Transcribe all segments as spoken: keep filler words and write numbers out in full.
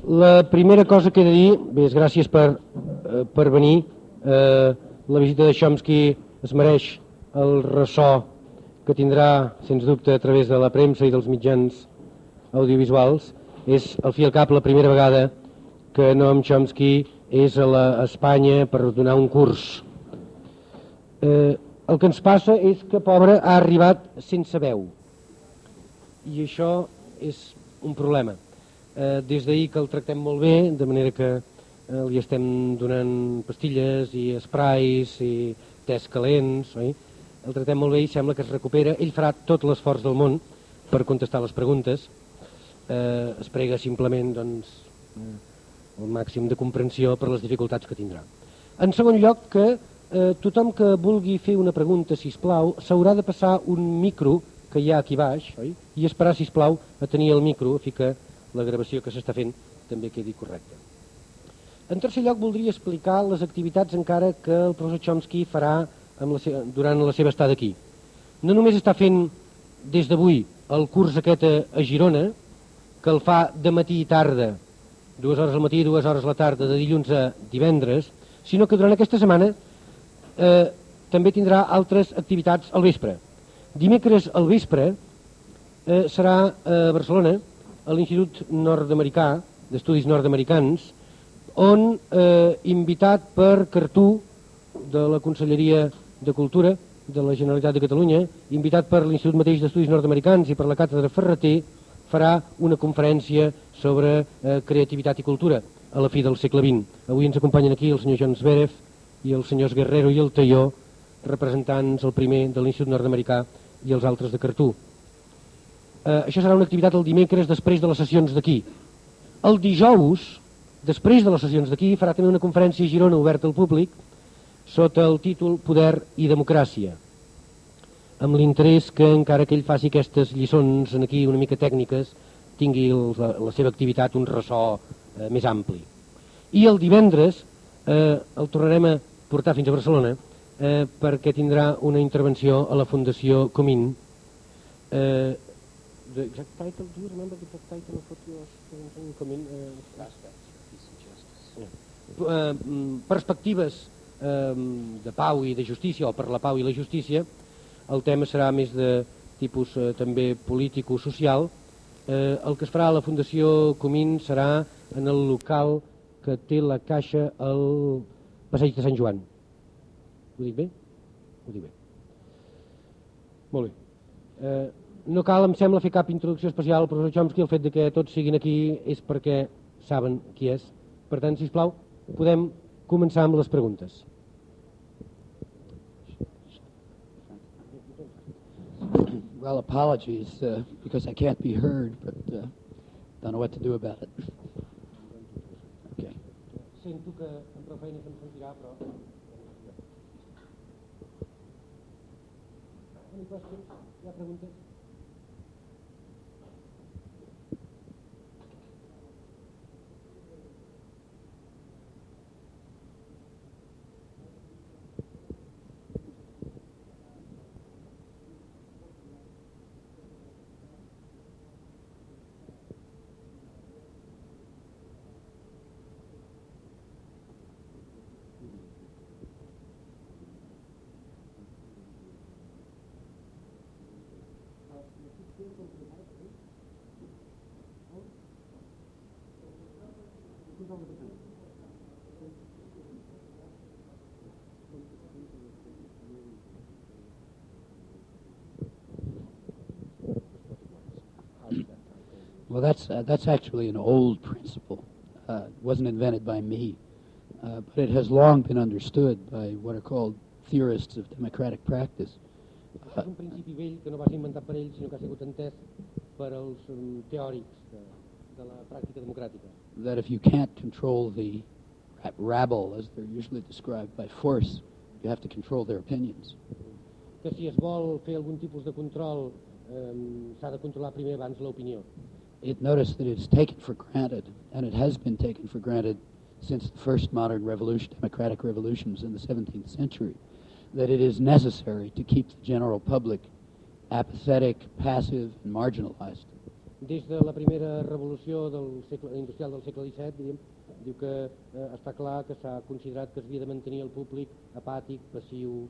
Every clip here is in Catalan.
La primera cosa que he de dir, bé, és gràcies per, eh, per venir. Eh, la visita de Chomsky es mereix el ressò que tindrà, sens dubte, a través de la premsa i dels mitjans audiovisuals. És, al fi i al cap, la primera vegada que Noam Chomsky és a, la, a Espanya per donar un curs. Eh, el que ens passa és que, pobre, ha arribat sense veu. I això és un problema. Eh, des d'ahir que el tractem molt bé, de manera que eh, li estem donant pastilles i sprays i tés calents, oi? El tractem molt bé i sembla que es recupera. Ell farà tot l'esforç del món per contestar les preguntes. Eh, es prega simplement, doncs, eh, el màxim de comprensió per les dificultats que tindrà. En segon lloc, que eh, tothom que vulgui fer una pregunta, sisplau, s'haurà de passar un micro que hi ha aquí baix, oi? I esperar, sisplau, a tenir el micro, a fi que la gravació que s'està fent també quedi correcta. En tercer lloc, voldria explicar les activitats encara que el professor Chomsky farà amb la seva, durant la seva estada aquí. No només està fent des d'avui el curs aquest a, a Girona, que el fa de matí i tarda, dues hores al matí i dues hores a la tarda, de dilluns a divendres, sinó que durant aquesta setmana eh, també tindrà altres activitats al vespre. Dimecres al vespre eh, serà a Barcelona, a l'Institut Nord-Americà d'Estudis Nord-Americans, on, eh, invitat per Cartú, de la Conselleria de Cultura de la Generalitat de Catalunya, invitat per l'Institut mateix d'Estudis Nord-Americans i per la Càtedra Ferreter, farà una conferència sobre eh, creativitat i cultura a la fi del segle vint. Avui ens acompanyen aquí el senyor John Zverev i els senyors Guerrero i el Talló, representants el primer de l'Institut Nord-Americà i els altres de Cartú. Eh, això serà una activitat el dimecres després de les sessions d'aquí. El dijous, després de les sessions d'aquí, farà també una conferència a Girona oberta al públic sota el títol Poder i Democràcia, amb l'interès que, encara que ell faci aquestes lliçons aquí una mica tècniques, tingui el, la, la seva activitat un ressò eh, més ampli. I el divendres eh, el tornarem a portar fins a Barcelona eh, perquè tindrà una intervenció a la Fundació Comín. Eh, the exact title, do you remember the exact title of what you were Comín? Uh, uh, perspectives uh, de pau i de justícia, o per la pau i la justícia. El tema serà més de tipus eh, també político-social. Eh, el que es farà a la Fundació Comín serà en el local que té la Caixa al Passeig de Sant Joan. Ho dic bé? Ho dic bé. Molt bé. Eh, no cal, em sembla, fer cap introducció especial al professor Chomsky. El fet de que tots siguin aquí és perquè saben qui és. Per tant, sisplau, podem començar amb les preguntes. Well, apologies, uh, because I can't be heard, but uh, don't know what to do about it. Okay. Sento que amb prou feina se'm sentirà, però... Any questions? Hi ha preguntes? Well, that's uh, that's actually an old principle. Uh, it wasn't invented by me, uh, but it has long been understood by what are called theorists of democratic practice. Uh, és un principi vell que no va ser inventat per ell, sinó que ha sigut entès per als um, teòrics de, de la pràctica democràtica. That if you can't control the rabble, as they're usually described, by force, you have to control their opinions. Que si es vol fer algun tipus de control, um, s'ha de controlar primer abans l'opinió. It noticed that it's taken for granted, and it has been taken for granted since the first modern revolution, democratic revolutions in the seventeenth century, that it is necessary to keep the general public apathetic, passive, and marginalized. des de la primera revolució del segle, industrial del segle disset, diríem, diu que eh, està clar que s'ha considerat que s'havia de mantenir el públic apàtic, passiu.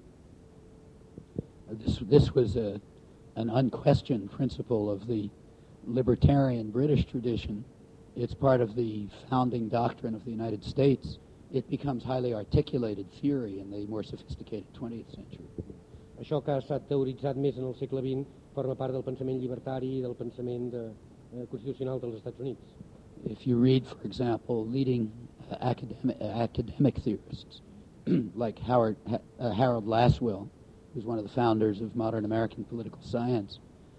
This, this was a, an unquestioned principle of the libertarian British tradition. It's part of the founding doctrine of the United States. It becomes highly articulated theory in the more sophisticated twentieth century. Això que ha estat teoritzat més en el segle vint forma part del pensament llibertari i del pensament de, eh, constitucional dels Estats Units. If you read, for example, leading uh, academic, uh, academic theorists like Howard, uh, Harold Lasswell, who's one of the founders of modern American political science,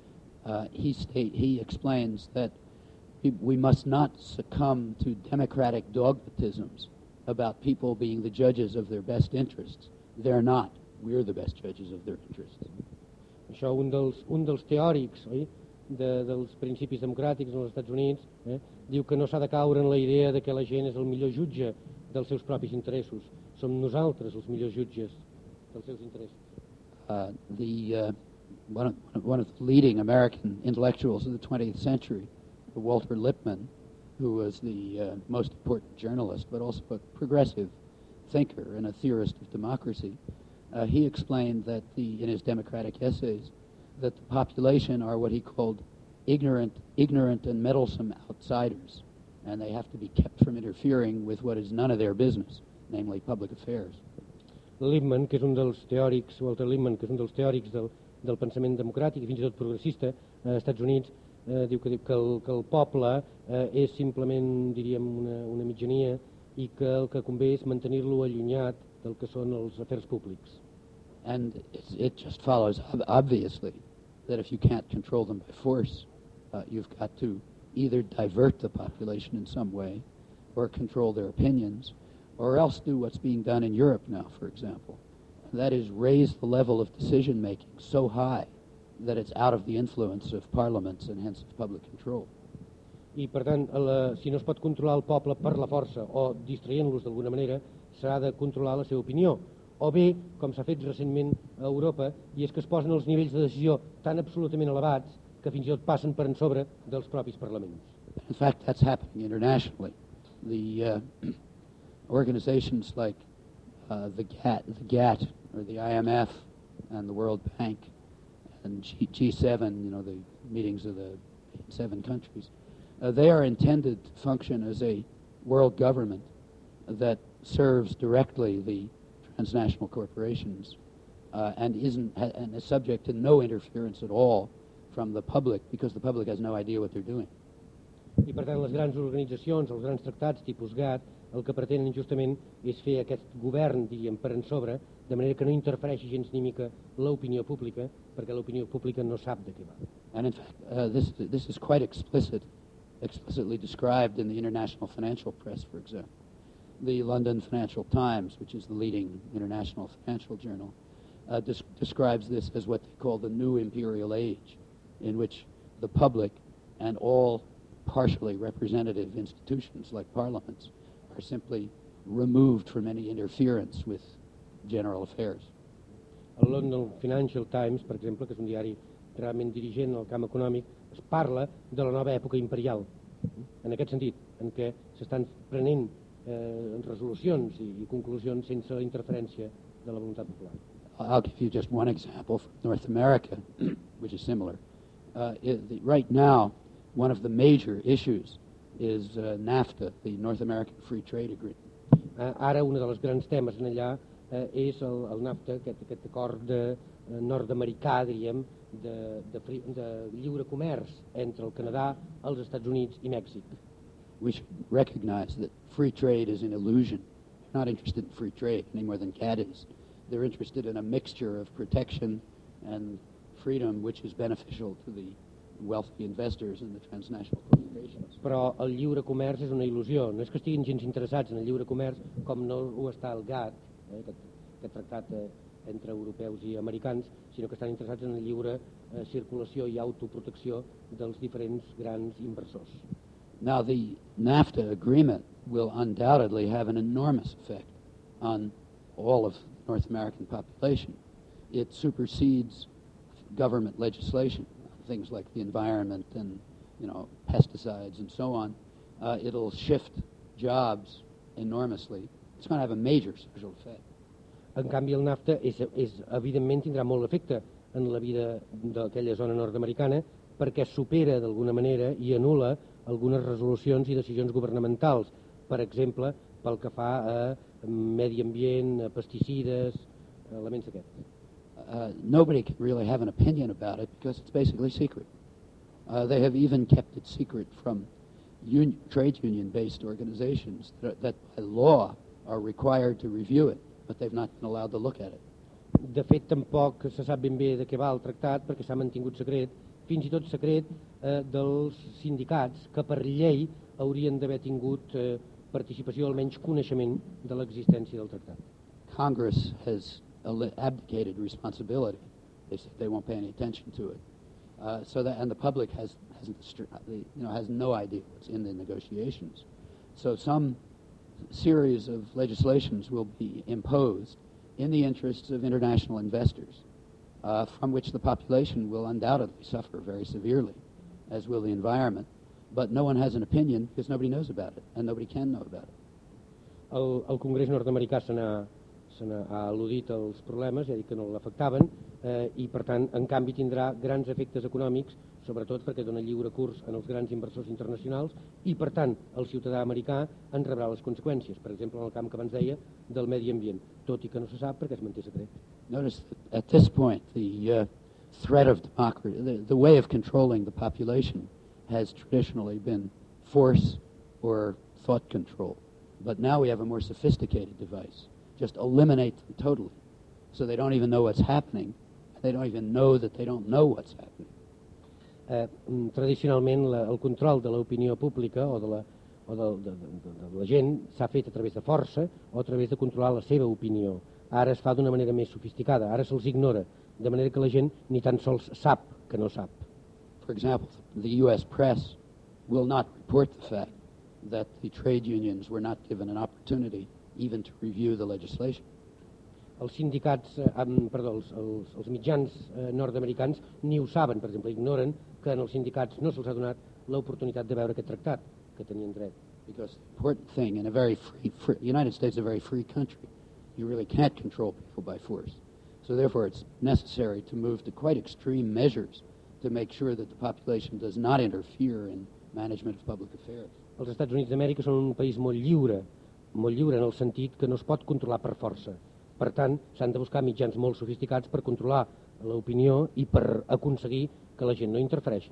uh, he, state, he explains that we, we must not succumb to democratic dogmatisms about people being the judges of their best interests. They're not. We're the best judges of their interests. Això un dels, un dels teòrics, oi, de, dels principis democràtics als Estats Units, eh, diu que no s'ha de caure en la idea de que la gent és el millor jutge dels seus propis interessos. Som nosaltres els millors jutges dels seus interessos. Uh, the, uh, one, of, one of the leading American intellectuals of the twentieth century, Walter Lippmann, who was the uh, most important journalist, but also a progressive thinker and a theorist of democracy, uh, he explained that the, in his democratic essays, that the population are what he called ignorant, ignorant and meddlesome outsiders, and they have to be kept from interfering with what is none of their business, namely public affairs. Lippmann, que és un dels teòrics, Walter Lippmann, que és un dels teòrics del, del pensament democràtic i fins i tot progressista als Estats Units, eh, diu que, que, el, que el poble eh, és simplement, diríem, una, una mitjania i que el que convé és mantenir-lo allunyat del que són els afers públics. And it, it just follows, obviously, that if you can't control them by force, uh, you've got to either divert the population in some way or control their opinions, or else do what's being done in Europe now, for example. And that is raise the level of decision-making so high that it's out of the influence of parliaments and hence of public control. I, per tant, la, si no es pot controlar el poble per la força o distraient-los d'alguna manera, s'ha de controlar la seva opinió. O bé, com s'ha fet recentment a Europa, i és que es posen els nivells de decisió tan absolutament elevats que fins i tot passen per en sobre dels propis parlaments. In fact, that's happening internationally. The uh, organizations like uh, the GATT, the GATT, or the I M F, and the World Bank, and G- G7, you know, the meetings of the seven countries, uh, they are intended to function as a world government that serves directly the transnational corporations uh, and isn't ha- and is subject to no interference at all from the public because the public has no idea what they're doing. I per tant les grans organitzacions, els grans tractats tipus GATT, el que pretenen justament és fer aquest govern, diríem, per en sobre, de manera que no interfereixi gens ni mica l'opinió pública, perquè l'opinió pública no sap de què va. And in fact, uh, this this is quite explicit, explicitly described in the international financial press, for example. The London Financial Times, which is the leading international financial journal, uh, des- describes this as what they call the new imperial age, in which the public and all partially representative institutions like parliaments are simply removed from any interference with general affairs. El London Financial Times, per exemple, que és un diari realment dirigent al camp econòmic, es parla de la nova època imperial, en aquest sentit, en què s'estan prenent eh, resolucions i, i conclusions sense la interferència de la voluntat popular. I'll give you just one example from North America, which is similar. Uh, it, the, right now, one of the major issues is uh, NAFTA, the North American Free Trade Agreement. Uh, ara, un dels grans temes en allà eh, és el, el NAFTA, aquest, aquest acord de, eh, nord-americà, diríem, de, de, fri, de lliure comerç entre el Canadà, els Estats Units i Mèxic. We should recognize that free trade is an illusion. They're not interested in free trade any more than GATT is. They're interested in a mixture of protection and freedom, which is beneficial to the wealthy investors and the transnational corporations. Però el lliure comerç és una il·lusió. No és que estiguin gens interessats en el lliure comerç, com no ho està el GATT, eh, aquest, aquest tractat eh, entre europeus i americans, sinó que estan interessats en la lliure eh, circulació i autoprotecció dels diferents grans inversors. Now, the NAFTA agreement will undoubtedly have an enormous effect on all of the North American population. It supersedes government legislation, things like the environment and you know, pesticides and so on, uh, it'll shift jobs enormously. It's going to have a major social effect. En canvi, el NAFTA és, és, evidentment tindrà molt efecte en la vida d'aquella zona nord-americana perquè supera d'alguna manera i anul·la algunes resolucions i decisions governamentals, per exemple, pel que fa a medi ambient, a pesticides, elements d'aquests. Uh, nobody can really have an opinion about it because it's basically secret. Uh, they have even kept it secret from union, trade union-based organizations that, that by law are required to review it, but they've not been allowed to look at it. De fet, tampoc se sap ben bé de què va el tractat perquè s'ha mantingut secret, fins i tot secret eh, dels sindicats que per llei haurien d'haver tingut eh, participació, almenys coneixement de l'existència del tractat. Congress has abdicated responsibility. They said they won't pay any attention to it. Uh, so that, and the public has, hasn't, you know, has no idea what's in the negotiations. So some series of legislations will be imposed in the interests of international investors, uh, from which the population will undoubtedly suffer very severely, as will the environment. But no one has an opinion because nobody knows about it, and nobody can know about it. El, el Congrés nord-americà se n'ha se n'ha al·ludit els problemes, ja dic que no l'afectaven, eh, i per tant, en canvi, tindrà grans efectes econòmics, sobretot perquè dona lliure curs en els grans inversors internacionals i, per tant, el ciutadà americà en rebrà les conseqüències, per exemple, en el camp que abans deia del medi ambient, tot i que no se sap perquè es manté secret. Notice that at this point, the uh, threat of democracy, the, the way of controlling the population has traditionally been force or thought control. But now we have a more sophisticated device. Just eliminate them totally, so they don't even know what's happening. They don't even know that they don't know what's happening. Eh, tradicionalment la, el control de l'opinió pública o de la, o de, de, de, de la gent s'ha fet a través de força o a través de controlar la seva opinió. Ara es fa d'una manera més sofisticada, ara se'ls ignora, de manera que la gent ni tan sols sap que no sap. For example, the U S press will not report the fact that the trade unions were not given an opportunity even to review the legislation. Els sindicats, eh, perdó, els, els, els mitjans eh, nord-americans ni ho saben, per exemple, ignoren que en els sindicats no se'ls ha donat l'oportunitat de veure aquest tractat, que tenien dret. Because the important thing in a very free, free, the United States is a very free country. You really can't control people by force. So therefore it's necessary to move to quite extreme measures to make sure that the population does not interfere in management of public affairs. Els Estats Units d'Amèrica són un país molt lliure, molt lliure en el sentit que no es pot controlar per força. Per tant, s'han de buscar mitjans molt sofisticats per controlar l'opinió i per aconseguir que la gent no interfereixi.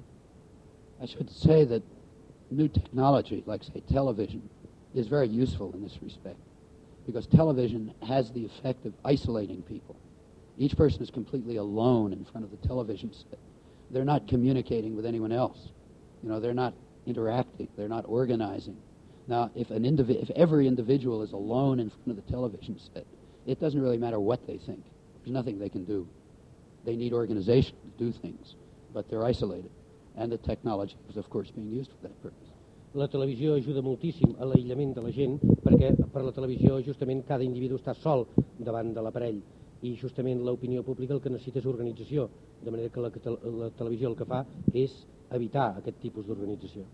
I should say that new technology, like say television, is very useful in this respect because television has the effect of isolating people. Each person is completely alone in front of the television set. They're not communicating with anyone else. You know, they're not interacting. They're not organizing. Now, if an indivi- if every individual is alone in front of the television set, it doesn't really matter what they think. There's nothing they can do. They need organization to do things, but they're isolated. And the technology is, of course, being used for that purpose. La televisió ajuda moltíssim a l'aïllament de la gent perquè per la televisió justament cada individu està sol davant de l'aparell i justament l'opinió pública el que necessita és organització, de manera que la, la televisió el que fa és evitar aquest tipus d'organització.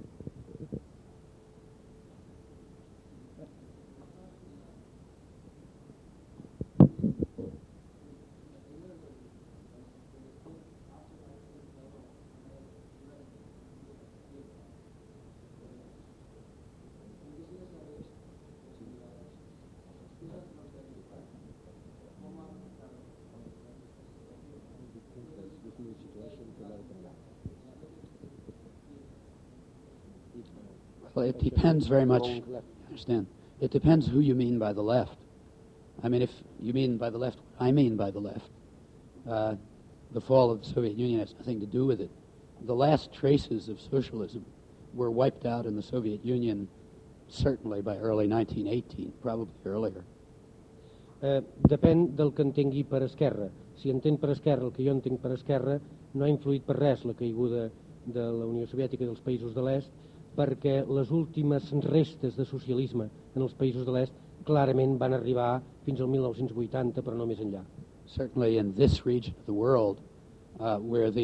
Well, it depends very much. I understand. It depends who you mean by the left. I mean, if you mean by the left what I mean by the left, uh, the fall of the Soviet Union has nothing to do with it. The last traces of socialism were wiped out in the Soviet Union certainly by early nineteen eighteen, probably earlier. Eh, depèn del que entengui per esquerra. Si entén per esquerra el que jo entenc per esquerra, no ha influït per res la caiguda de la Unió Soviètica i dels països de l'est, perquè les últimes restes de socialisme en els països de l'est clarament van arribar fins al mil nou-cents vuitanta, però no més enllà. Certainly in this region of the world, uh, where the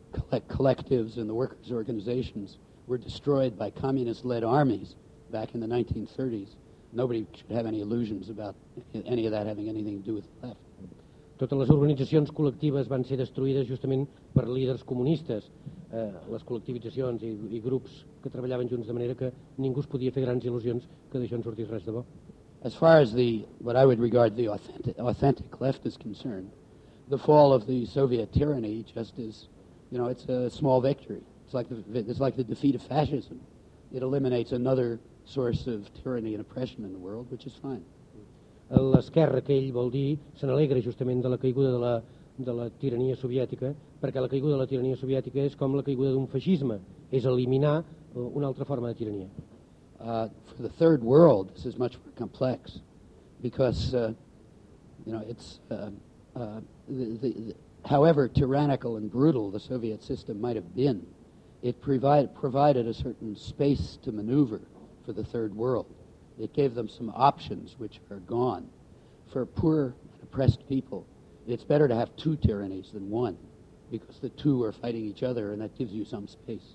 collect collectives and the workers' organizations were destroyed by communist-led armies back in the nineteen thirties, nobody should have any illusions about any of that having anything to do with the left. Totes les organitzacions col·lectives van ser destruïdes justament per líders comunistes, eh, les col·lectivitzacions i, i grups que treballaven junts, de manera que ningú es podia fer grans il·lusions que d'això en sortís res de bo. As far as the what I would regard the authentic, authentic left is concerned, the fall of the Soviet tyranny just is, you know, it's a small victory. It's like the, it's like the defeat of fascism. It eliminates another source of tyranny and oppression in the world, which is fine. L'esquerra, que ell vol dir, se n'alegra justament de la caiguda de la, de la tirania soviètica, perquè la caiguda de la tirania soviètica és com la caiguda d'un feixisme, és eliminar una altra forma de tirania. Uh, for the third world, this is much more complex, because uh, you know it's uh, uh, the, the, the, however tyrannical and brutal the Soviet system might have been, it provide, provided a certain space to maneuver for the third world. It gave them some options which are gone. For poor and oppressed people, it's better to have two tyrannies than one, because the two are fighting each other, and that gives you some space.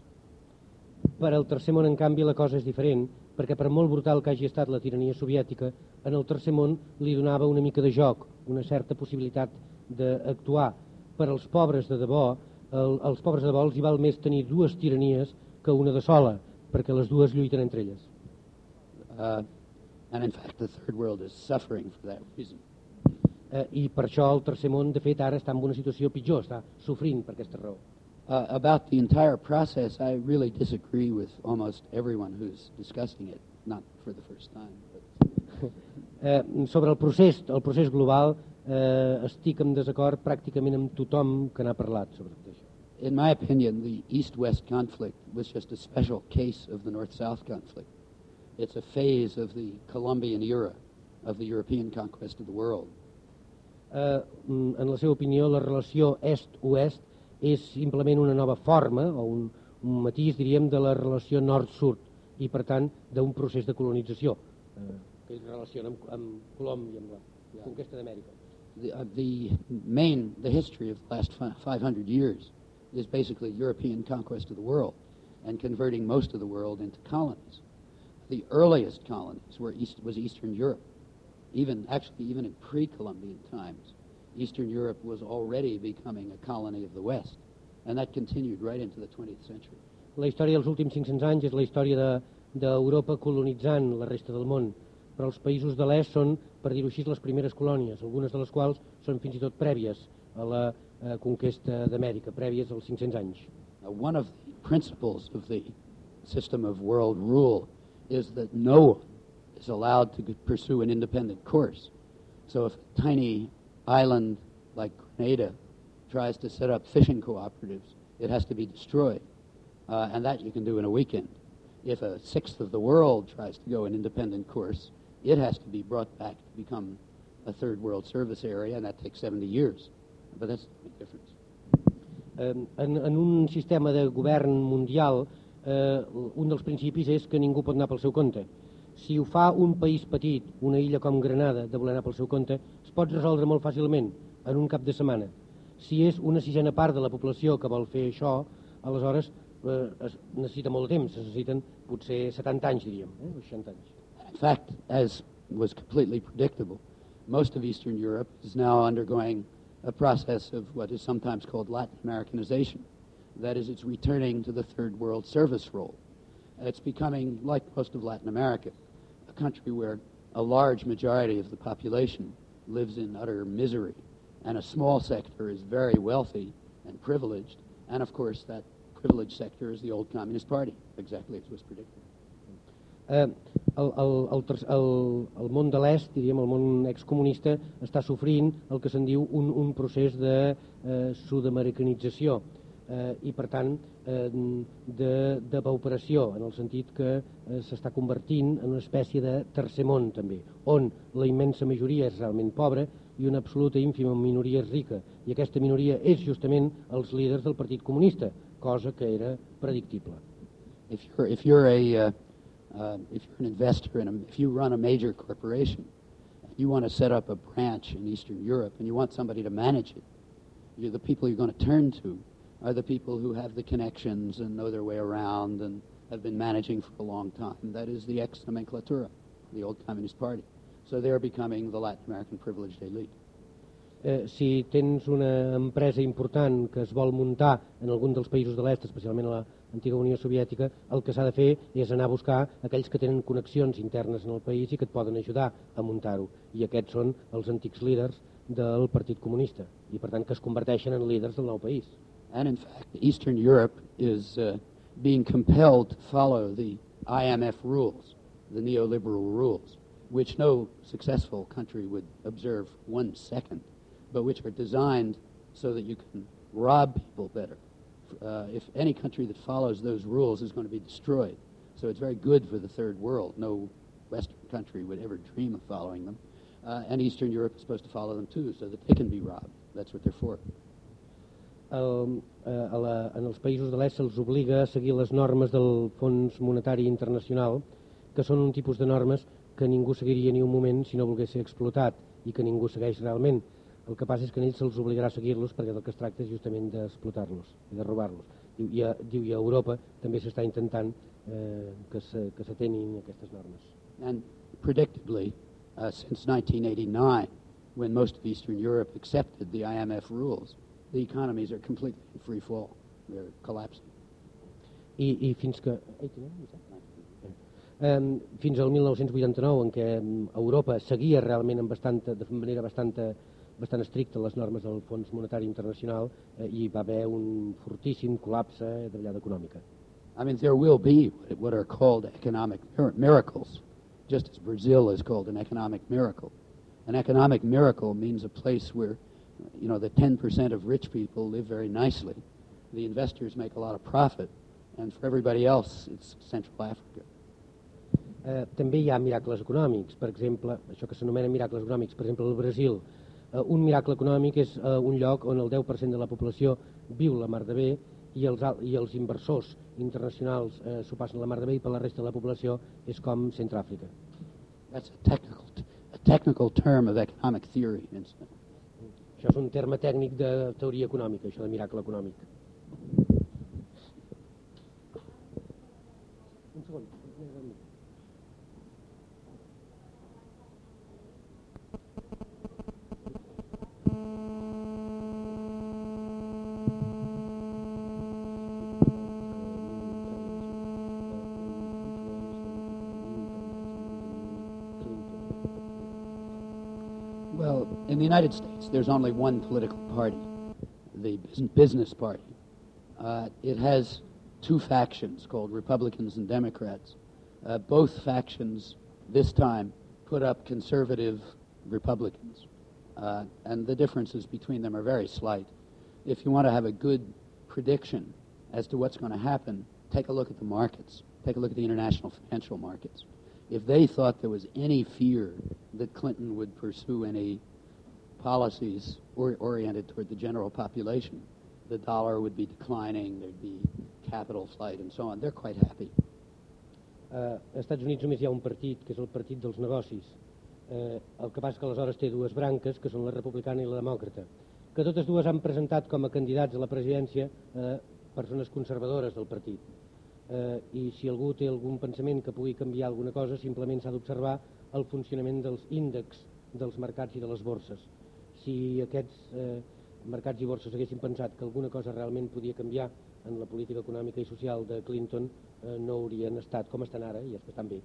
Per al tercer món, en canvi, la cosa és diferent, perquè per molt brutal que hagi estat la tirania soviètica, en el tercer món li donava una mica de joc, una certa possibilitat d'actuar. Per als pobres de debò, el, als pobres de debò els hi val més tenir dues tiranies que una de sola, perquè les dues lluiten entre elles. Uh, and in fact, the third world is suffering for that reason. Uh, I per això el tercer món, de fet, ara està en una situació pitjor, està sofrint per aquesta raó. Uh, about the entire process, I really disagree with almost everyone who's discussing it, not for the first time. But uh, sobre el procés, el procés global, uh, estic en desacord pràcticament amb tothom que n'ha parlat sobre tot això. In my opinion, the East-West conflict was just a special case of the North-South conflict. It's a phase of the Columbian era of the European conquest of the world. Uh, en la seva opinió, la relació est-oest és simplement una nova forma, o un, un matís, diríem, de la relació nord-sud, i per tant d'un procés de colonització, uh, que es relaciona amb, amb Colòmbia, amb la yeah. conquesta d'Amèrica. The, uh, the main, the history of the last five hundred years is basically European conquest of the world and converting most of the world into colonies. The earliest colonies were East, was Eastern Europe. Even, actually, even in pre-Columbian times, Eastern Europe was already becoming a colony of the West, and that continued right into the twentieth century. La història dels últims cinc-cents anys és la història d'Europa de, colonitzant la resta del món, però els països de l'est són, per dir-ho així, les primeres colònies, algunes de les quals són fins i tot prèvies a la eh, conquesta d'Amèrica, prèvies als cinc-cents anys. Now, one of the principles of the system of world rule is that no one is allowed to pursue an independent course. So if a tiny island like Grenada tries to set up fishing cooperatives, it has to be destroyed. Uh, and that you can do in a weekend. If a sixth of the world tries to go an independent course, it has to be brought back to become a third world service area, and that takes seventy years. But that's the big difference. Um, en, en un sistema de govern mundial, eh, un dels principis és que ningú pot anar pel seu compte. Si ho fa un país petit, una illa com Granada, de voler anar pel seu compte, es pot resoldre molt fàcilment, en un cap de setmana. Si és una sisena part de la població que vol fer això, aleshores eh, es necessita molt de temps, es necessiten potser setanta anys, diríem, eh, seixanta anys. In fact, as was completely predictable, most of Eastern Europe is now undergoing a process of what is sometimes called Latin Americanization. That is, it's returning to the third world service role. And it's becoming, like most of Latin America, a country where a large majority of the population lives in utter misery, and a small sector is very wealthy and privileged, and of course that privileged sector is the old Communist Party, exactly as was predicted. Eh, el, el, el, el, el món de l'est, diríem, el món excomunista, està sofrint el que se'n diu un, un procés de eh, sud-americanització eh, i, per tant, eh, de, de pauperació, en el sentit que eh, s'està convertint en una espècie de tercer món, també, on la immensa majoria és realment pobra i una absoluta ínfima minoria és rica. I aquesta minoria és justament els líders del Partit Comunista, cosa que era predictible. If you're, if you're a... Uh... Uh, if you're an investor in a, if you run a major corporation, you want to set up a branch in Eastern Europe and you want somebody to manage it, you're the people you're going to turn to are the people who have the connections and know their way around and have been managing for a long time. That is the ex-nomenclatura, the old Communist Party. So they're becoming the Latin American privileged elite. Eh, si tens una empresa important que es vol muntar en algun dels països de l'est, especialment a l'antiga Unió Soviètica, el que s'ha de fer és anar a buscar aquells que tenen connexions internes en el país i que et poden ajudar a muntar-ho. I aquests són els antics líders del Partit Comunista i, per tant, que es converteixen en líders del nou país. And in fact, Eastern Europe is uh, being compelled to follow the I M F rules, the neoliberal rules, which no successful country would observe one second, but which are designed so that you can rob people better. Uh, if any country that follows those rules is going to be destroyed. So it's very good for the third world. No Western country would ever dream of following them. Uh, and Eastern Europe is supposed to follow them too, so that they can be robbed. That's what they're for. El, eh, a la, en els països de l'est se'ls obliga a seguir les normes del Fons Monetari Internacional, que són un tipus de normes que ningú seguiria ni un moment si no volgués ser explotat i que ningú segueix realment. El que passa és que a ells se'ls obligarà a seguir-los perquè del que es tracta és justament d'explotar-los i de robar-los. Diu, i, a, diu, i a Europa també s'està intentant eh, que s'atenin aquestes normes. And predictably, uh, since nineteen eighty-nine, when most of Eastern Europe accepted the I M F rules, the economies are completely in free fall. They're collapsing. I, i fins que... Eh, fins al mil nou-cents vuitanta-nou, en què Europa seguia realment amb bastanta, de manera bastant, bastant estricta les normes del Fons Monetari Internacional, eh, hi va haver un fortíssim col·lapse de davallada econòmica. I mean, there will be what are called economic miracles, just as Brazil is called an economic miracle. An economic miracle means a place where, you know, the ten percent of rich people live very nicely. The investors make a lot of profit, and for everybody else, it's Central Africa. Eh, també hi ha miracles econòmics, per exemple, això que s'anomenen miracles econòmics, per exemple, al Brasil. Eh, un miracle econòmic és eh, un lloc on el deu per cent de la població viu la mar de bé i els, i els inversors internacionals eh, s'ho passen la mar de bé i per la resta de la població és com Centràfrica. That's a technical, a technical term of economic theory. Això és un terme tècnic de teoria econòmica, això de miracle econòmic. Un segon. Well, in the United States, there's only one political party, the Business Party. Uh, it has two factions called Republicans and Democrats. Uh, both factions this time put up conservative Republicans, uh, and the differences between them are very slight. If you want to have a good prediction as to what's going to happen, take a look at the markets. Take a look at the international financial markets. If they thought there was any fear that Clinton would pursue any policies or, oriented toward the general population, the dollar would be declining, there'd be capital flight and so on. They're quite happy. Uh, als Estats Units només hi ha un partit, que és el partit dels negocis. Uh, el que passa que aleshores té dues branques, que són la republicana i la demòcrata, que totes dues han presentat com a candidats a la presidència uh, persones conservadores del partit. Uh, I si algú té algun pensament que pugui canviar alguna cosa, simplement s'ha d'observar el funcionament dels índexs dels mercats i de les borses. Si aquests uh, mercats i borses haguessin pensat que alguna cosa realment podia canviar en la política econòmica i social de Clinton, eh, no haurien estat com estan ara, i és que estan bé.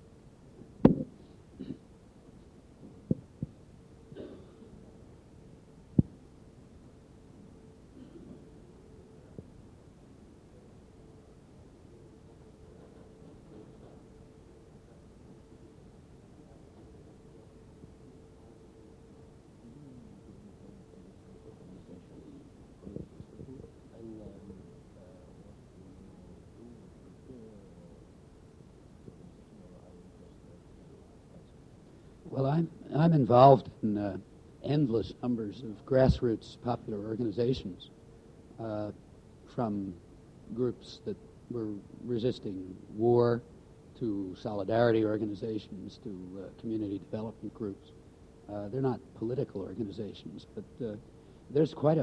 Well, I'm, I'm involved in uh, endless numbers of grassroots popular organizations, uh, from groups that were resisting war to solidarity organizations to uh, community development groups. Uh, they're not political organizations, but uh, there's quite a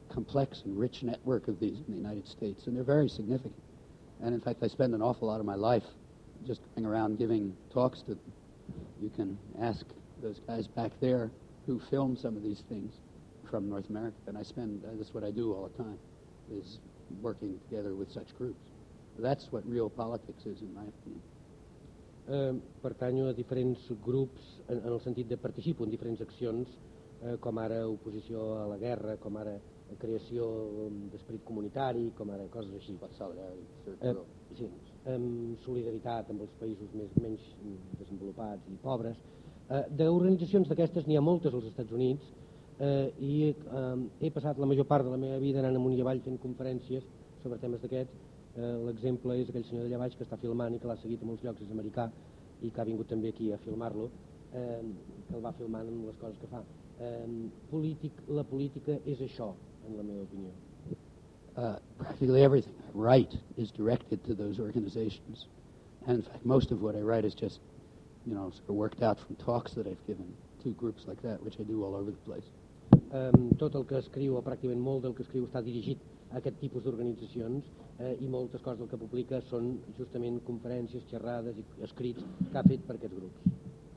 complex and rich network of these in the United States, and they're very significant. And in fact, I spend an awful lot of my life just going around giving talks to them. You can ask those guys back there who film some of these things from North America, and I spend, uh, that's what I do all the time, is working together with such groups. That's what real politics is, in my opinion. Eh, pertanyo a diferents grups en, en el sentit de participo en diferents accions, eh, com ara oposició a la guerra, com ara creació d'esperit comunitari, com ara coses així. Eh, sí, amb solidaritat amb els països més, menys desenvolupats i pobres. Eh, D'organitzacions d'aquestes n'hi ha moltes als Estats Units, eh, i eh, he passat la major part de la meva vida anant amunt i avall fent conferències sobre temes d'aquests. Eh, L'exemple és aquell senyor d'allà baix que està filmant i que l'ha seguit a molts llocs, és americà, i que ha vingut també aquí a filmar-lo, eh, que el va filmant amb les coses que fa. Eh, polític, la política és això, en la meva opinió. Uh, practically everything I write is directed to those organizations. And in fact, most of what I write is just, you know, sort of worked out from talks that I've given to groups like that, which I do all over the place. Um, tot el que escriu, o pràcticament molt del que escriu, està dirigit a aquest tipus d'organitzacions, eh, i moltes coses del que publica són justament conferències, xerrades i escrits que ha fet per aquests grups.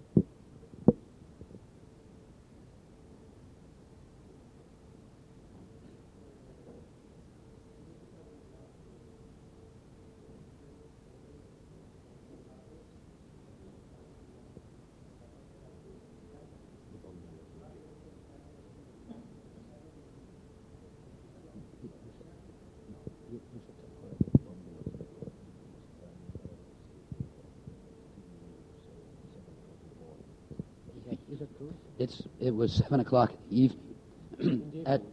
It's, it was seven o'clock in the evening. at,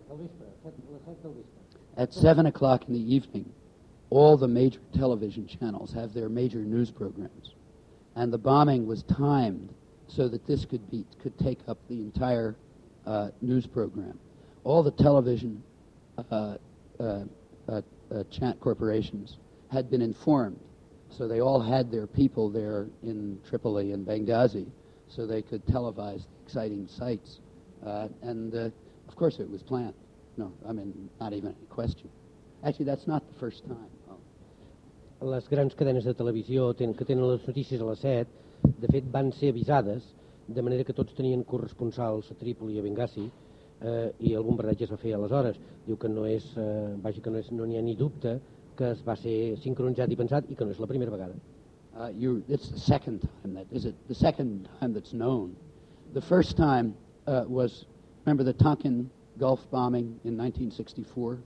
at seven o'clock in the evening, all the major television channels have their major news programs. And the bombing was timed so that this could be could take up the entire uh, news program. All the television uh, uh, uh, uh, chat corporations had been informed, so they all had their people there in Tripoli and Benghazi, so they could televise the exciting sights. Uh, and, uh, of course, it was planned. No, I mean, not even any question. Actually, that's not the first time. Les grans cadenes de televisió ten, que tenen les notícies a les set, de fet, van ser avisades, de manera que tots tenien corresponsals a Trípoli i a Benghazi, eh, i el bombardeig es va fer aleshores. Diu que no és, eh, vaja, que no és, no n'hi ha ni dubte que es va ser sincronitzat i pensat i que no és la primera vegada. Uh, you, it's the second time that is it. The second time that's known. The first time uh, was, remember the Tonkin Gulf bombing in nineteen sixty-four.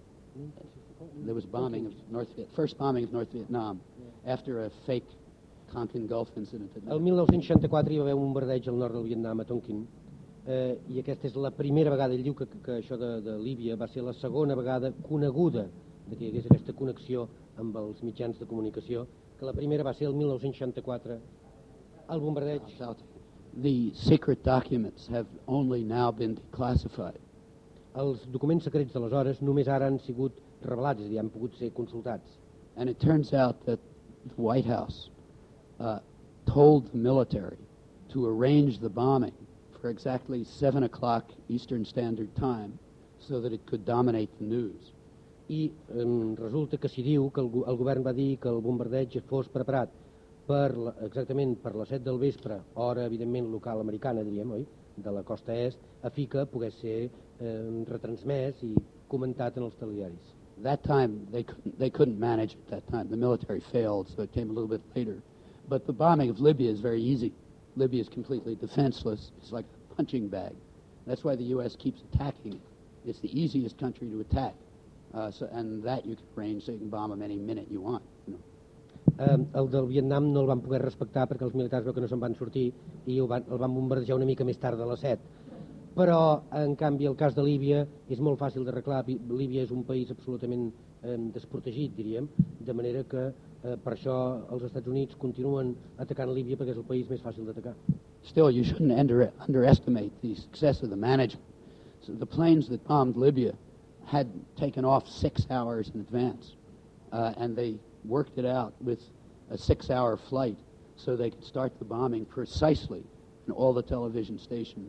There was bombing of North Viet, first bombing of North Vietnam after a fake Tonkin Gulf incident. El mil nou-cents seixanta-quatre hi va haver un bombardeig al nord del Vietnam, a Tonkin, eh, i aquesta és la primera vegada, ell diu que, que, que això de, de Líbia va ser la segona vegada coneguda de que hi hagués aquesta connexió amb els mitjans de comunicació, que la primera va ser el mil nou-cents seixanta-quatre, el bombardeig. The secret documents have only now been declassified. Els documents secrets d'aleshores només ara han sigut revelats, és a dir, han pogut ser consultats. And it turns out that the White House uh, told the military to arrange the bombing for exactly seven o'clock Eastern Standard Time so that it could dominate the news. I eh, resulta que s'hi diu que el, el govern va dir que el bombardeig fos preparat per la, exactament per les set del vespre, hora evidentment local americana, diríem, oi? De la costa est, a fi que pogués ser eh, retransmès i comentat en els telediaris. That time, they couldn't, they couldn't manage it that time. The military failed, so it came a little bit later. But the bombing of Libya is very easy. Libya is completely defenseless. It's like a punching bag. That's why the U S keeps attacking it. It's the easiest country to attack. Uh, so, and that you can arrange so you can bomb them any minute you want. You know. Eh, el del Vietnam no el van poder respectar perquè els militars veu que no se'n van sortir i el van, el van bombardejar una mica més tard de les set. Però, en canvi, el cas de Líbia és molt fàcil d'arreglar. Líbia és un país absolutament eh, desprotegit, diríem, de manera que eh, per això els Estats Units continuen atacant Líbia perquè és el país més fàcil d'atacar. Still, you shouldn't under, underestimate the success of the management. So the planes that bombed Libya had taken off six hours in advance, uh, and they worked it out with a six-hour flight so they could start the bombing precisely in all the television stations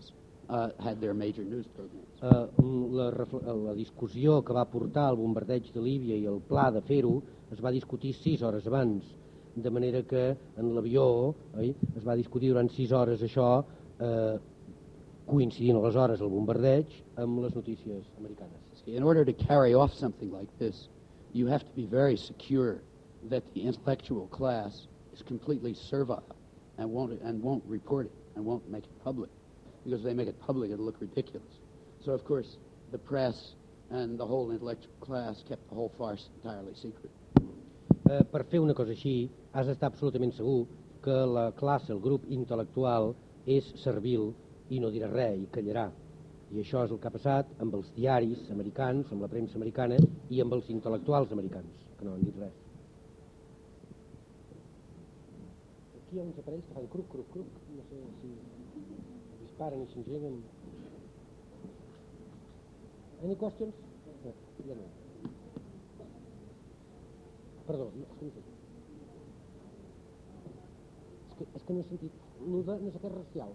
uh, had their major news programs. Uh, la, la discussió que va portar el bombardeig de Líbia i el pla de fer-ho es va discutir sis hores abans, de manera que en l'avió eh, es va discutir durant sis hores això, eh, coincidint aleshores el bombardeig amb les notícies americanes. See, in order to carry off something like this, you have to be very secure that the intellectual class is completely servile and won't, and won't report it and won't make it public. Because if they make it public, it'll look ridiculous. So, of course, the press and the whole intellectual class kept the whole farce entirely secret. Eh, per fer una cosa així, has d'estar absolutament segur que la classe, el grup intel·lectual, és servil i no dirà res i callarà. I això és el que ha passat amb els diaris americans, amb la premsa americana i amb els intel·lectuals americans, que no han dit res. Aquí hi ha uns aparells que fan cruc, cruc, cruc, no sé si disparen i s'engeguen. Any questions? No, ja no. Perdó, no, és que no sé. És que, és que no he sentit. No, de, no sé què és racial.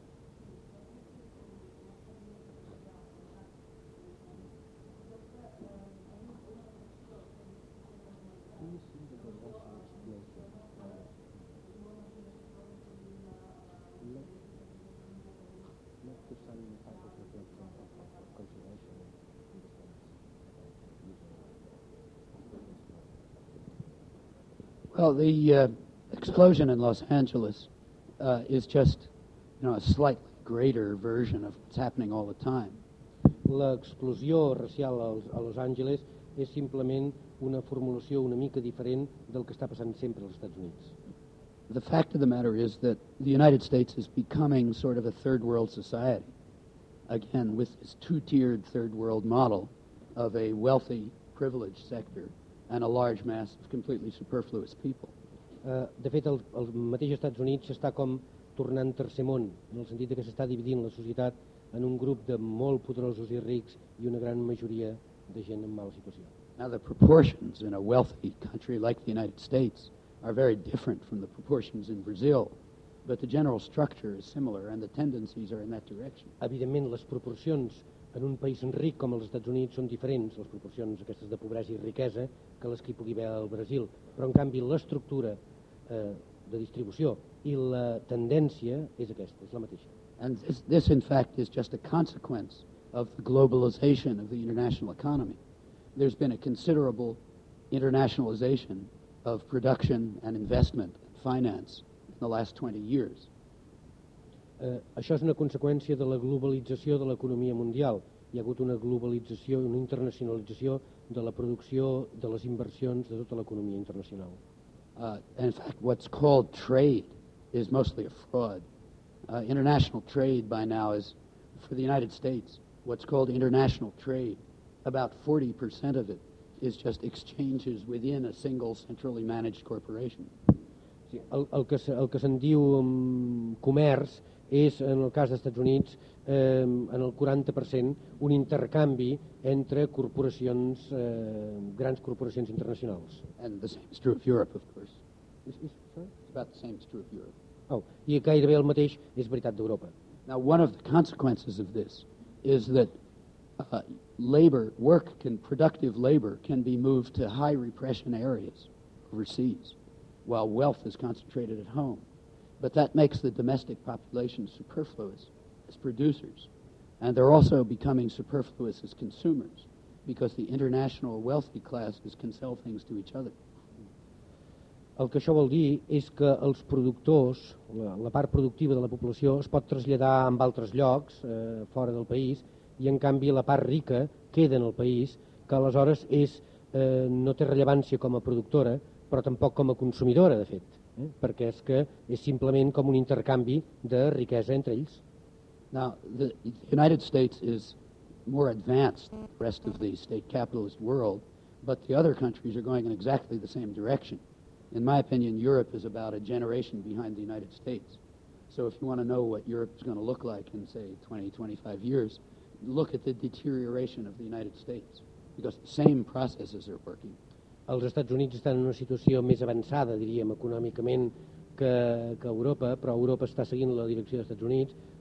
Well, the uh, explosion in Los Angeles uh, is just, you know, a slightly greater version of what's happening all the time. L'explosió racial a Los Angeles és simplement una formulació una mica diferent del que està passant sempre als Estats Units. The fact of the matter is that the United States is becoming sort of a third world society, again, with this two-tiered third world model of a wealthy, privileged sector and a large mass of completely superfluous people. Uh, de fet, el, el mateix Estats Units s'està com tornant tercer món, en el sentit que s'està dividint la societat en un grup de molt poderosos i rics i una gran majoria de gent en mala situació. Now, the proportions in a wealthy country like the United States are very different from the proportions in Brazil, but the general structure is similar and the tendencies are in that direction. Evidentment, les proporcions en un país ric com els Estats Units són diferents, les proporcions aquestes de pobresa i riquesa, que les que hi pugui haver al Brasil, però en canvi l'estructura eh, de distribució i la tendència és aquesta, és la mateixa. And this, this, in fact, is just a consequence of the globalization of the international economy. There's been a considerable internationalization of production and investment and finance in the last twenty years. Eh, això és una conseqüència de la globalització de l'economia mundial. Hi ha hagut una globalització i una internacionalització de la producció, de les inversions, de tota l'economia internacional. Uh, and in fact, what's called trade is mostly a fraud. Uh, international trade by now is, for the United States, what's called international trade. About forty percent of it is just exchanges within a single centrally managed corporation. Sí, el, el, que se, el que se'n diu um, comerç és, en el cas dels Estats Units, eh, en el quaranta per cent, un intercanvi entre corporacions, eh, grans corporacions internacionals. And the same is true of Europe, of course. Is, is, sorry? It's about the same is true of Europe. Oh, I gairebé el mateix és veritat d'Europa. Now, one of the consequences of this is that uh, labor, work, can, productive labor can be moved to high repression areas overseas, while wealth is concentrated at home. But that makes the domestic population superfluous as producers. And they're also becoming superfluous as consumers because the international wealthy classes can sell things to each other. El que això vol dir és que els productors, la, la part productiva de la població, es pot traslladar en altres llocs, eh, fora del país, i en canvi la part rica queda en el país, que aleshores és, eh, no té rellevància com a productora, però tampoc com a consumidora, de fet, eh? perquè és que és simplement com un intercanvi de riquesa entre ells. Now, the United States is more advanced than the rest of the state capitalist world, but the other countries are going in exactly the same direction. In my opinion, Europe is about a generation behind the United States. So if you want to know what Europe is going to look like in, say, twenty, twenty-five years, look at the deterioration of the United States, because the same processes are working. Els Estats Units estan en una situació més avançada, diríem, econòmicament que, que Europa, però Europa està seguint la direcció dels Estats Units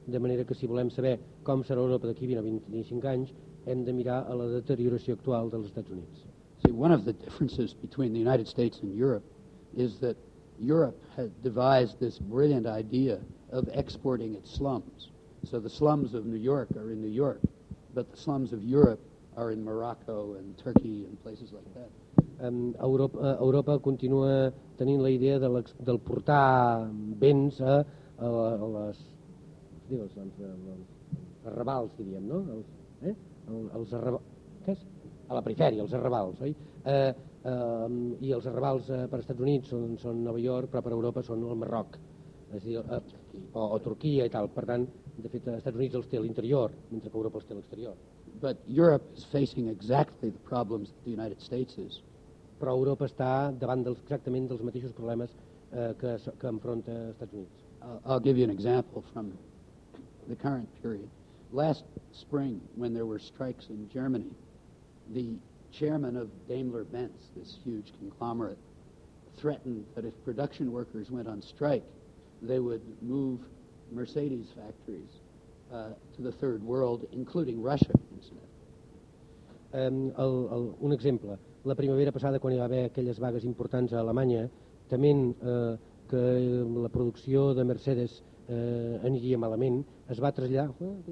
de manera que si volem saber com serà Europa d'aquí vint o vint-i-cinc anys, hem de mirar a la deterioració actual dels Estats Units. See, one of the differences between the United States and Europe is that Europe had devised this brilliant idea of exporting its slums. So the slums of New York are in New York, but the slums of Europe are in Morocco and Turkey and places like that. Um, Europa, Europa continua tenint la idea de del portar béns a, a, a les, digues, doncs, els arrabals, diríem, no? Els, eh? El, els arrabals, què és? A la perifèria, els arrabals, oi? Eh, eh, I els arrabals eh, per als Estats Units són, són Nova York, però per Europa són el Marroc, és a dir, eh, o, o Turquia i tal. Per tant, de fet, als Estats Units els té a l'interior, mentre que Europa els té a l'exterior. But Europe is facing exactly the problems that the United States is. Però Europa està davant dels, exactament dels mateixos problemes eh, que, que enfronta als Estats Units. Uh, I'll give you an example from the current period. Last spring, when there were strikes in Germany, the chairman of Daimler-Benz, this huge conglomerate, threatened that if production workers went on strike, they would move Mercedes factories uh, to the third world, including Russia, incidentally. Um, el, el, un exemple. La primavera passada, quan hi va haver aquelles vagues importants a Alemanya, tement eh, que la producció de Mercedes eh, aniria malament, es va traslladar...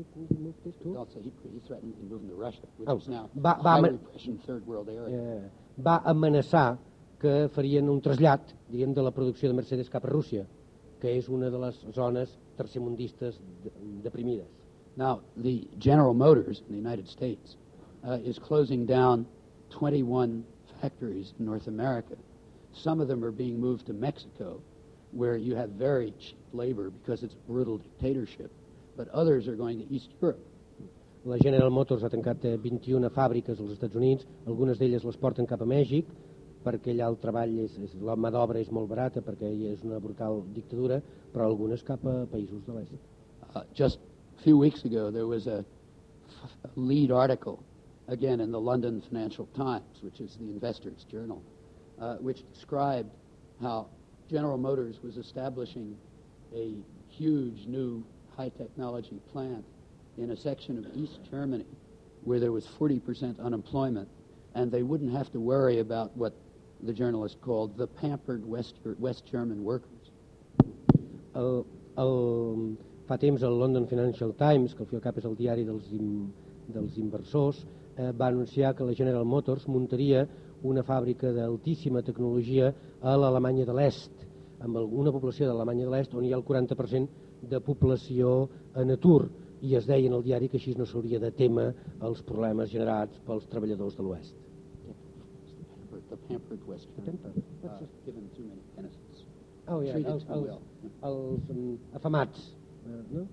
Oh, va, va, eh, va amenaçar que farien un trasllat, diríem, de la producció de Mercedes cap a Rússia, que és una de les zones tercermundistes deprimides. Now, the General Motors in the United States uh, is closing down twenty-one factories in North America. Some of them are being moved to Mexico, where you have very cheap labor because it's a brutal dictatorship, but others are going to East Europe. La General Motors ha tancat vint-i-una fàbriques als Estats Units, algunes d'elles les porten cap a Mèxic, perquè allà el treball, és, és, la mà d'obra és molt barata, perquè és una brutal dictadura, però algunes cap a països de l'est. Uh, just a few weeks ago, there was a, a lead article, again in the London Financial Times, which is the investors' journal, uh, which described how General Motors was establishing a huge new high-technology plant in a section of East Germany where there was forty percent unemployment, and they wouldn't have to worry about what the journalist called the pampered West, West German workers. El, el, fa temps el London Financial Times, que al fi al cap és el diari dels, im, dels inversors, eh, va anunciar que la General Motors muntaria una fàbrica d'altíssima tecnologia a l'Alemanya de l'Est, amb una població de l'Alemanya de l'Est on hi ha el quaranta per cent de població en atur, i es deia en el diari que així no s'hauria de témer els problemes generats pels treballadors de l'Oest. The pampered West German, uh, given too many benefits. Oh, yeah, els, els, well. els um, afamats, uh, no?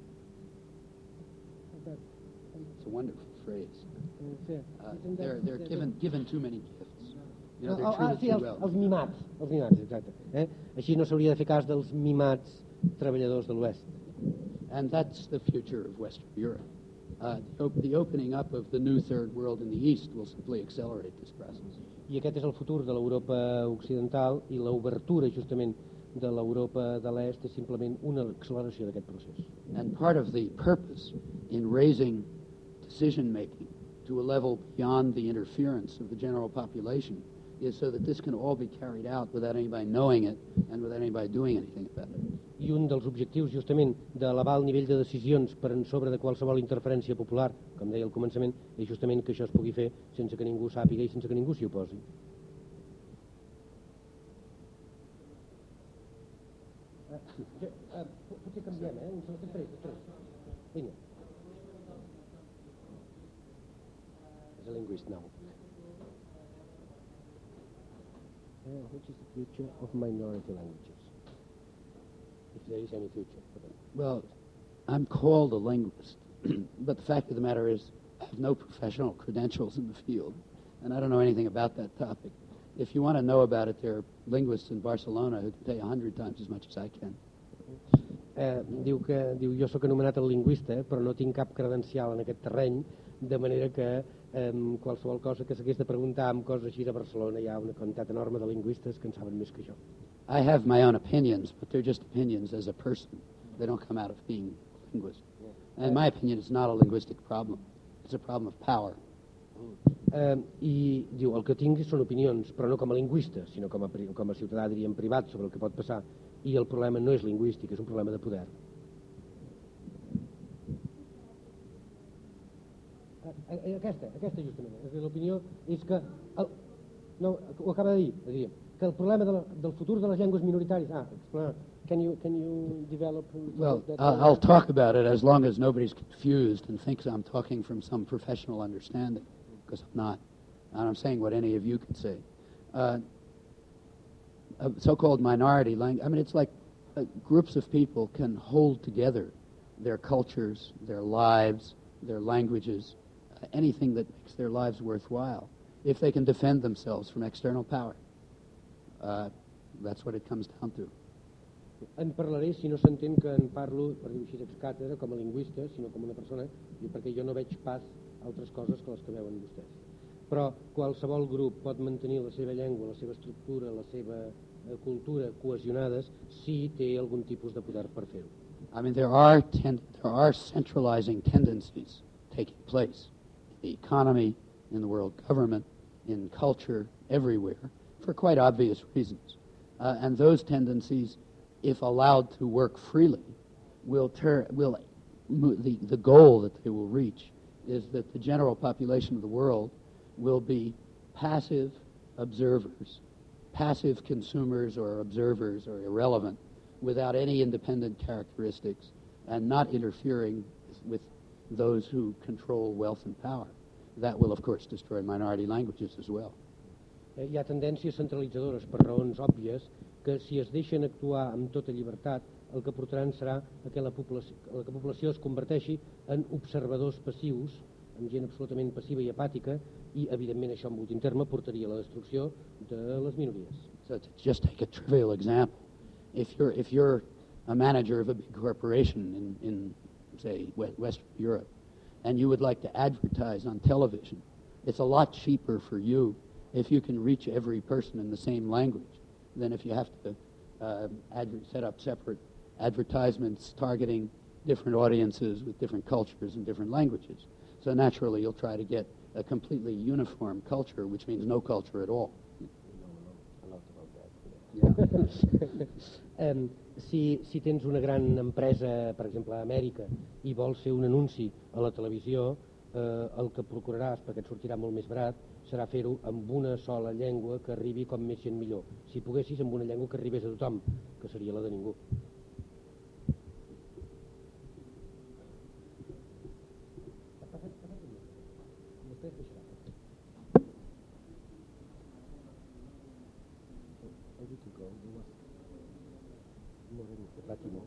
It's a wonderful phrase. Uh, they're they're given given too many gifts. You know, they're treated sí, too els, well. els mimats, els mimats, exacte. Eh? Així no s'hauria de fer cas dels mimats treballadors de l'Oest. And that's the future of Western Europe. Uh, the, op the opening up of the new third world in the East will simply accelerate this process. I aquest és el futur de l'Europa occidental, i l'obertura justament de l'Europa de l'Est és simplement una acceleració d'aquest procés. And part of the purpose in raising decision-making to a level beyond the interference of the general population is so that this can all be carried out without anybody knowing it and without anybody doing anything about it. I un dels objectius justament d'elevar el nivell de decisions per en sobre de qualsevol interferència popular, com deia al començament, és justament que això es pugui fer sense que ningú sàpiga i sense que ningú s'hi oposi. Uh, uh, potser canviem, eh? Un segon, després, després. Vinga. As a linguist now. Uh, which is the future of minority languages? If there is any future for them. Well, I'm called a linguist, but the fact of the matter is I have no professional credentials in the field, and I don't know anything about that topic. If you want to know about it, there are linguists in Barcelona who can tell you a hundred times as much as I can. Eh, diu que diu, jo sóc anomenat el lingüista, eh, però no tinc cap credencial en aquest terreny, de manera que eh, qualsevol cosa que s'hagués de preguntar amb coses així a Barcelona hi ha una quantitat enorme de lingüistes que en saben més que jo. I have my own opinions, but they're just opinions as a person. They don't come out of being linguist. And in my opinion, it's not a linguistic problem. It's a problem of power. Eh, I diu, el que tingui són opinions, però no com a lingüista, sinó com a, com a ciutadà, diríem, privat, sobre el que pot passar. I el problema no és lingüístic, és un problema de poder. Aquesta, aquesta justament. L'opinió és que... El, no, ho acaba de dir, és a dir, que el problema de la, del futur de les llengües minoritàries... Ah, explain. Can you, can you develop... Well, I'll, I'll talk about it as long as nobody's confused and thinks I'm talking from some professional understanding, because I'm not. And I'm saying what any of you could say. Uh, a so-called minority language, I mean, it's like uh, groups of people can hold together their cultures, their lives, their languages, uh, anything that makes their lives worthwhile, if they can defend themselves from external power. Uh, that's what it comes down to. En parlaré si no s'entén que en parlo, per dir-ho així, ex càtedra, com a lingüista, sinó com una persona, perquè jo no veig pas altres coses que les que veuen vostès. Però qualsevol grup pot mantenir la seva llengua, la seva estructura, la seva eh, cultura cohesionades si té algun tipus de poder per fer-ho. I mean, there are, ten- there are centralizing tendencies taking place in the economy, in the world government, in culture, everywhere, for quite obvious reasons. Uh, and those tendencies, if allowed to work freely, will ter- will the, the goal that they will reach is that the general population of the world will be passive observers, passive consumers or observers or irrelevant, without any independent characteristics, and not interfering with those who control wealth and power. That will, of course, destroy minority languages as well. Eh, hi ha tendències centralitzadores per raons òbvies que si es deixen actuar amb tota llibertat el que portaran serà que la població, que la població es converteixi en observadors passius, en gent absolutament passiva i apàtica, i evidentment això en últim terme portaria a la destrucció de les minories. So to just take a trivial example, if you're if you're a manager of a big corporation in, in say Western Europe, and you would like to advertise on television, it's a lot cheaper for you if you can reach every person in the same language than if you have to uh, adver- set up separate advertisements targeting different audiences with different cultures and different languages. So naturally, you'll try to get a completely uniform culture, which means no culture at all. Yeah. um, si, si tens una gran empresa, per exemple a Amèrica, i vols fer un anunci a la televisió, eh, el que procuraràs, perquè et sortirà molt més barat, serà fer-ho amb una sola llengua que arribi com més gent millor. Si poguessis, amb una llengua que arribés a tothom, que seria la de ningú. Latino.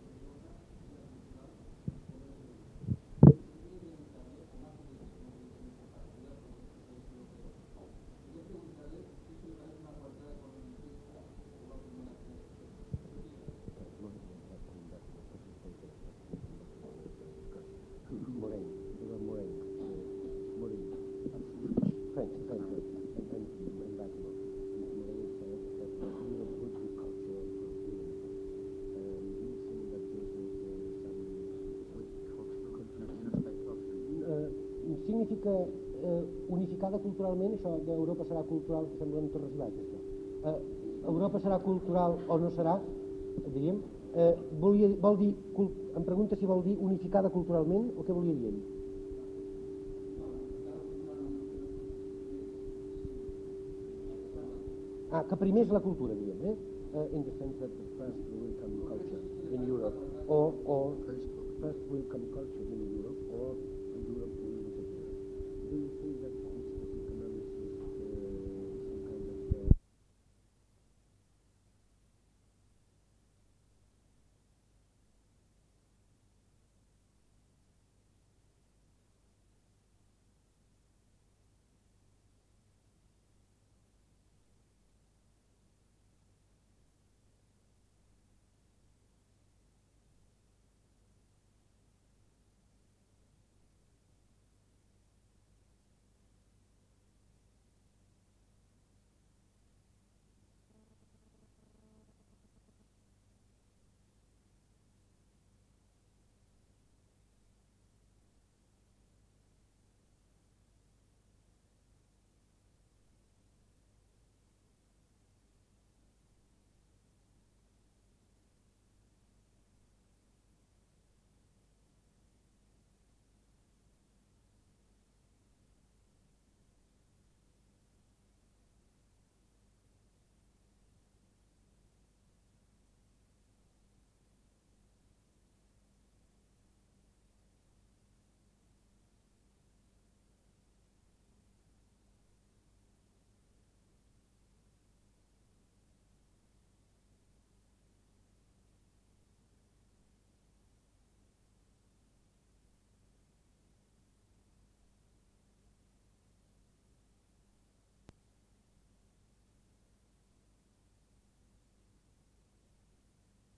Moreno, Moreno, Moreno. French, French, and then and back more. Moreno said that we have good culture for freedom. Um, do you think that this is uh, some significa uh, unificada culturalment, això d'Europa serà cultural, que semblen torres i baixes, això. Uh, Europa serà cultural o no serà, diríem, uh, volia, vol dir, em pregunta si vol dir unificada culturalment o què volia dir ell? Ah, que primer és la cultura, diríem, eh? Uh, in the sense that the first will come culture in Europe, or, or first will come culture in Europe, or